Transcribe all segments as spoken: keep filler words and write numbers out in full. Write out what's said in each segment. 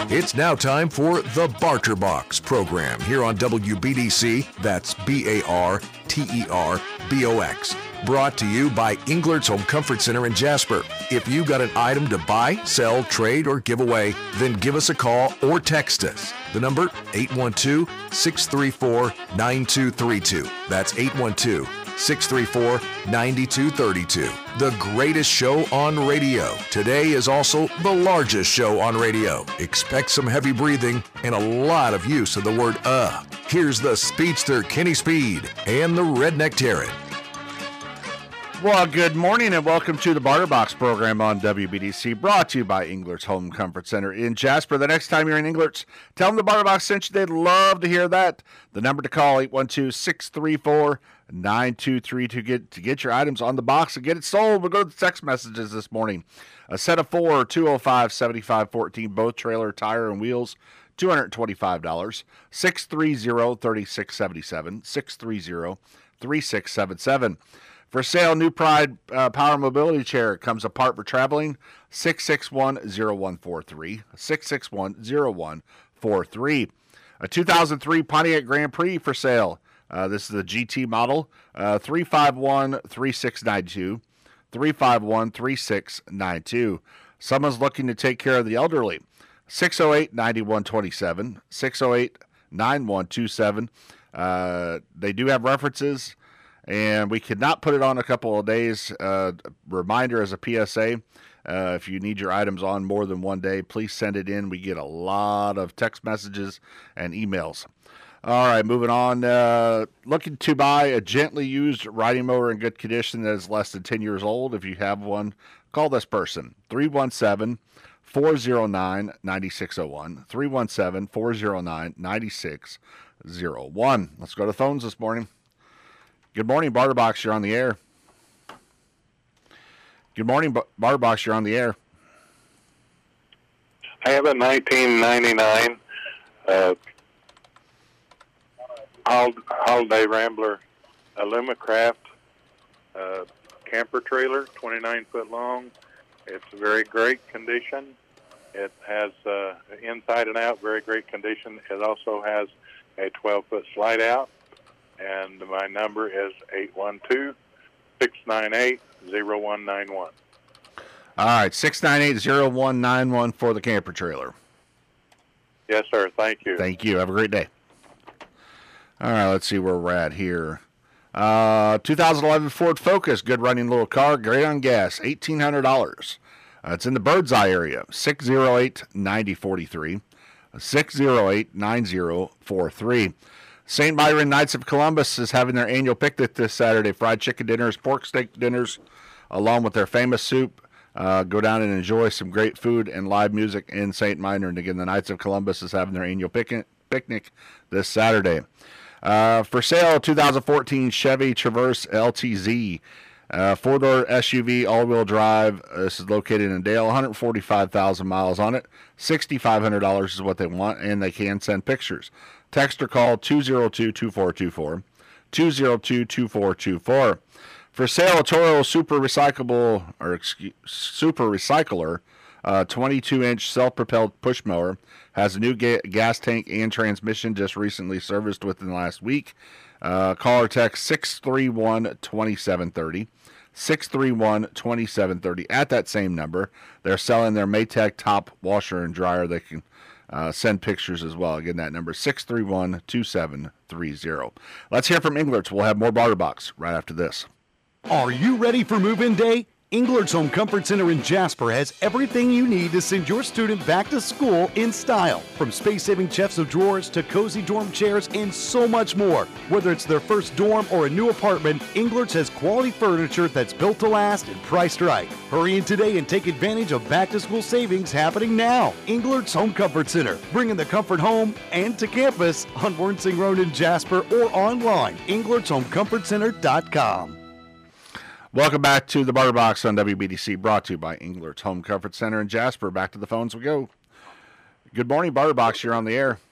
It's now time for the Barter Box program here on W B D C. That's B A R T E R B O X. Brought to you by Englert's Home Comfort Center in Jasper. If you got an item to buy, sell, trade, or give away, then give us a call or text us. The number, eight one two, six three four, nine two three two. That's eight one two, six three four, nine two three two. The greatest show on radio. Today is also the largest show on radio. Expect some heavy breathing and a lot of use of the word uh. Here's the speedster Kenny Speed and the Redneck Terran. Well, good morning and welcome to the Barter Box program on W B D C, brought to you by Englert's Home Comfort Center in Jasper. The next time you're in Englert's, tell them the Barter Box sent you. They'd love to hear that. The number to call, eight one two, six three four, nine two three two, get, to get your items on the box and get it sold. We'll go to the text messages this morning. A set of four, two oh five, seventy-five fourteen, both trailer, tire, and wheels, two hundred twenty-five dollars. six three zero, three six seven seven, six three zero, three six seven seven. For sale, New Pride uh, Power Mobility Chair comes apart for traveling. six six one, zero one four three. six six one, zero one four three. A two thousand three Pontiac Grand Prix for sale. Uh, this is the G T model. Uh, three five one, three six nine two. three five one, three six nine two. Someone's looking to take care of the elderly. six oh eight, nine one two seven. six oh eight, nine one two seven. Uh, they do have references. And we could not put it on a couple of days. Uh, reminder as a P S A, uh, if you need your items on more than one day, please send it in. We get a lot of text messages and emails. All right, moving on. Uh, looking to buy a gently used riding mower in good condition that is less than ten years old. If you have one, call this person, three one seven, four oh nine, nine six oh one, three one seven, four oh nine, nine six oh one. Let's go to phones this morning. Good morning, Barter Box. You're on the air. Good morning, Barter Box. You're on the air. I have a nineteen ninety-nine uh, Holiday Rambler Alumacraft uh, camper trailer, twenty-nine foot long. It's very great condition. It has uh, inside and out, very great condition. It also has a twelve foot slide out. And my number is eight one two, six nine eight, zero one nine one. All right, six nine eight, zero one nine one for the camper trailer. Yes, sir. Thank you. Thank you. Have a great day. All right, let's see where we're at here. Uh, two thousand eleven Ford Focus, good running little car, great on gas, eighteen hundred dollars. Uh, it's in the Birdseye area, six oh eight, nine oh four three, six oh eight, nine oh four three. Saint Myron Knights of Columbus is having their annual picnic this Saturday. Fried chicken dinners, pork steak dinners, along with their famous soup. Uh, go down and enjoy some great food and live music in Saint Myron. Again, the Knights of Columbus is having their annual picnic, picnic this Saturday. Uh, for sale, two thousand fourteen Chevy Traverse L T Z. Uh, four-door S U V, all-wheel drive. Uh, this is located in Dale, one hundred forty-five thousand miles on it. six thousand five hundred dollars is what they want, and they can send pictures. Text or call two oh two, two four two four, two oh two, two four two four. For sale, a Toro Super Recyclable, or excuse, Super Recycler, uh, twenty-two inch self-propelled push mower, has a new ga- gas tank and transmission, just recently serviced within the last week. Uh, call or text six three one, two seven three oh, six three one, two seven three oh. At that same number, they're selling their Maytag top washer and dryer. They can Uh, send pictures as well. Again, that number is six three one, two seven three oh. Let's hear from Englert's. We'll have more Barter Box right after this. Are you ready for move-in day? Englert's Home Comfort Center in Jasper has everything you need to send your student back to school in style. From space-saving chests of drawers to cozy dorm chairs and so much more. Whether it's their first dorm or a new apartment, Englert's has quality furniture that's built to last and priced right. Hurry in today and take advantage of back-to-school savings happening now. Englert's Home Comfort Center, bringing the comfort home and to campus on Wernsing Road in Jasper or online, englerts home comfort center dot com. Welcome back to the Barter Box on W B D C, brought to you by Englert's Home Comfort Center in Jasper. Back to the phones we go. Good morning, Barter Box. You're on the air.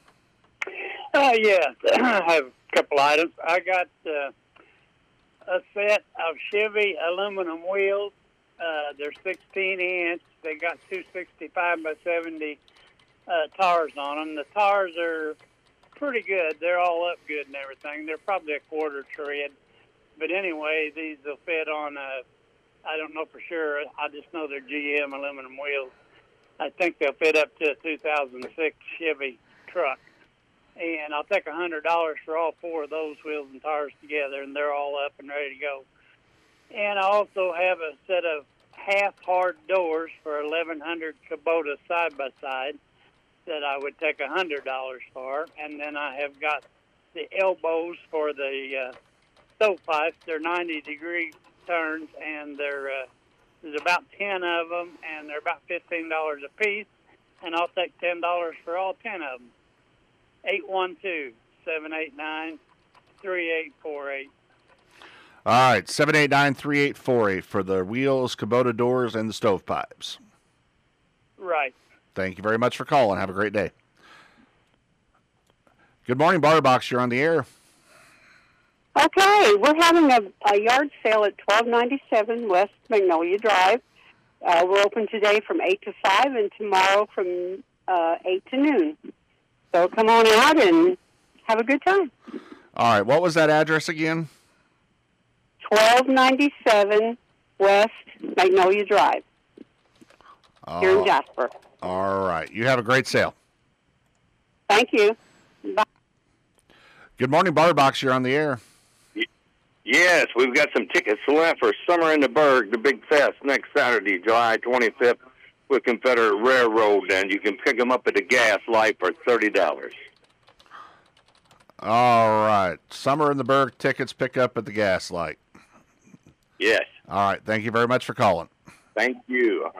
Uh, yeah, I have a couple items. I got uh, a set of Chevy aluminum wheels. Uh, they're sixteen inch. They got two sixty-five by seventy uh, tires on them. The tires are pretty good. They're all up good and everything. They're probably a quarter tread. But anyway, these will fit on, uh, I don't know for sure. I just know they're G M aluminum wheels. I think they'll fit up to a two thousand six Chevy truck. And I'll take one hundred dollars for all four of those wheels and tires together, and they're all up and ready to go. And I also have a set of half-hard doors for eleven hundred Kubota side-by-side that I would take one hundred dollars for. And then I have got the elbows for the uh, stovepipes. They're ninety-degree turns, and they're uh, there's about ten of them, and they're about fifteen dollars a piece. And I'll take ten dollars for all ten of them. eight one two, seven eight nine, three eight four eight. All right, seven eight nine, three eight four eight for the wheels, Kubota doors, and the stovepipes. Right. Thank you very much for calling. Have a great day. Good morning, Barterbox. You're on the air. Okay, we're having a, a yard sale at twelve ninety-seven West Magnolia Drive. Uh, we're open today from eight to five and tomorrow from uh, eight to noon. So come on out and have a good time. All right, what was that address again? twelve ninety-seven West Magnolia Drive Uh, here in Jasper. All right, you have a great sale. Thank you. Bye. Good morning, Barterbox. You're on the air. Yes, we've got some tickets left for Summer in the Berg, the big fest, next Saturday, July twenty-fifth, with Confederate Railroad, and you can pick them up at the gas light for thirty dollars. All right, Summer in the Berg tickets pick up at the gas light. Yes. All right, thank you very much for calling. Thank you.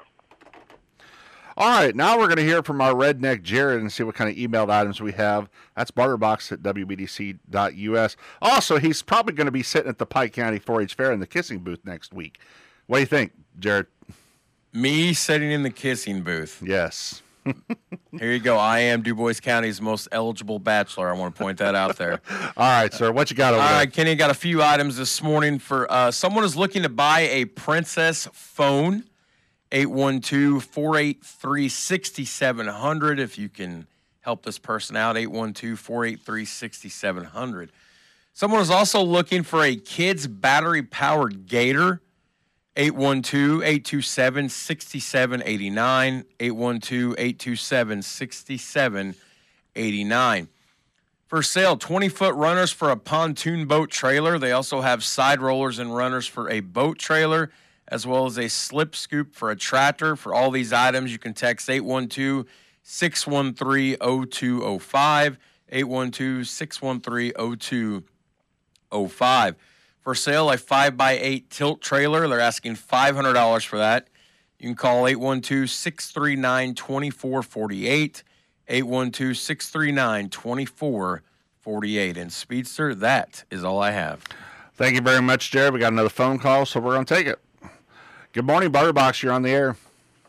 All right, now we're going to hear from our redneck Jared and see what kind of emailed items we have. That's Barterbox at W B D C dot U S. Also, he's probably going to be sitting at the Pike County four H Fair in the kissing booth next week. What do you think, Jared? Me sitting in the kissing booth. Yes. Here you go. I am Du Bois County's most eligible bachelor. I want to point that out there. All right, sir. What you got over All there? right, Kenny, got a few items this morning for uh, someone is looking to buy a Princess phone. eight one two, four eight three, six seven zero zero. If you can help this person out, eight one two, four eight three, six seven zero zero. Someone is also looking for a kid's battery-powered Gator. eight one two, eight two seven, six seven eight nine. eight one two, eight two seven, six seven eight nine. For sale, twenty-foot runners for a pontoon boat trailer. They also have side rollers and runners for a boat trailer, as well as a slip scoop for a tractor. For all these items, you can text eight one two, six one three, zero two zero five, eight one two, six one three, zero two zero five. For sale, a five by eight tilt trailer. They're asking five hundred dollars for that. You can call eight one two, six three nine, two four four eight, eight one two, six three nine, two four four eight. And Speedster, that is all I have. Thank you very much, Jared. We got another phone call, so we're going to take it. Good morning, Barterbox. You're on the air.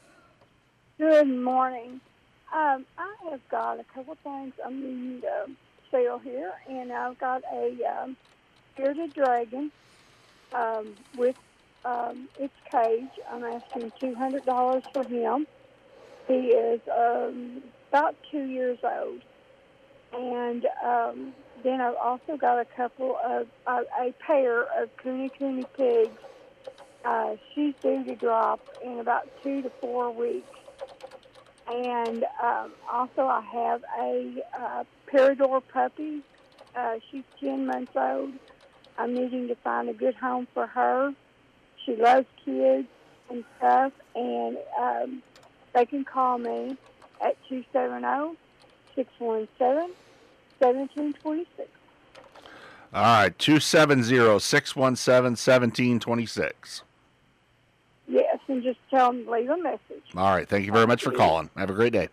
Good morning. Um, I have got a couple things I'm needing to sell here, and I've got a um, bearded dragon um, with um, its cage. I'm asking two hundred dollars for him. He is um, about two years old. And um, then I've also got a couple of, uh, a pair of Cooney Cooney pigs. Uh, she's due to drop in about two to four weeks. And um, also I have a uh, Peridor puppy. Uh, she's ten months old. I'm needing to find a good home for her. She loves kids and stuff. And um, they can call me at two seven zero, six one seven, one seven two six. All right, two seven zero, six one seven, one seven two six. Yes, and just tell them to leave a message. All right, thank you very much for calling. Have a great day.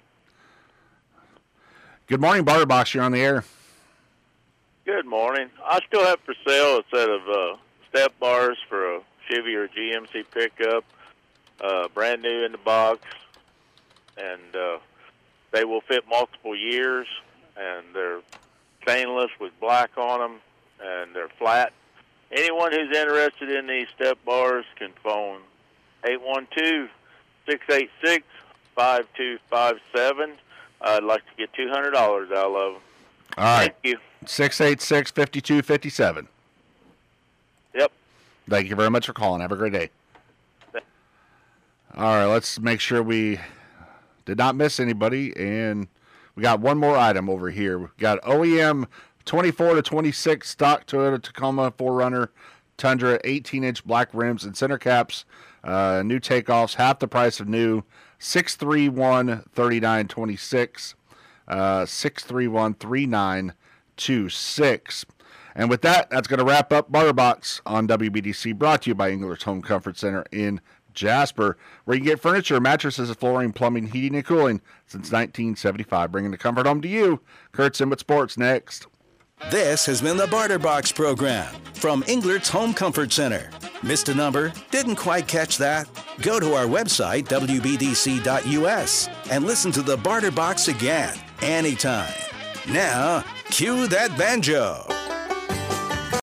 Good morning, Barterbox. You're on the air. Good morning. I still have for sale a set of uh, step bars for a Chevy or G M C pickup, uh, brand new in the box, and uh, they will fit multiple years, and they're stainless with black on them, and they're flat. Anyone who's interested in these step bars can phone eight one two, six eight six, five two five seven. I'd like to get two hundred dollars out of them. All right. Thank you. six eight six, five two five seven. Yep. Thank you very much for calling. Have a great day. All right, let's make sure we did not miss anybody. And we got one more item over here. We've got O E M twenty-four to twenty-six stock Toyota Tacoma four runner Tundra eighteen inch black rims and center caps. Uh, new takeoffs, half the price of new. six three one, three nine two six. Uh, six three one, three nine two six. And with that, that's going to wrap up Barterbox on W B D C, brought to you by Englert's Home Comfort Center in Jasper, where you can get furniture, mattresses, flooring, plumbing, heating, and cooling since nineteen seventy-five. Bringing the comfort home to you. Kurt Simmett Sports next. This has been the Barterbox program from Englert's Home Comfort Center. Missed a number? Didn't quite catch that? Go to our website, W B D C dot U S, and listen to the Barterbox again, anytime. Now, cue that banjo.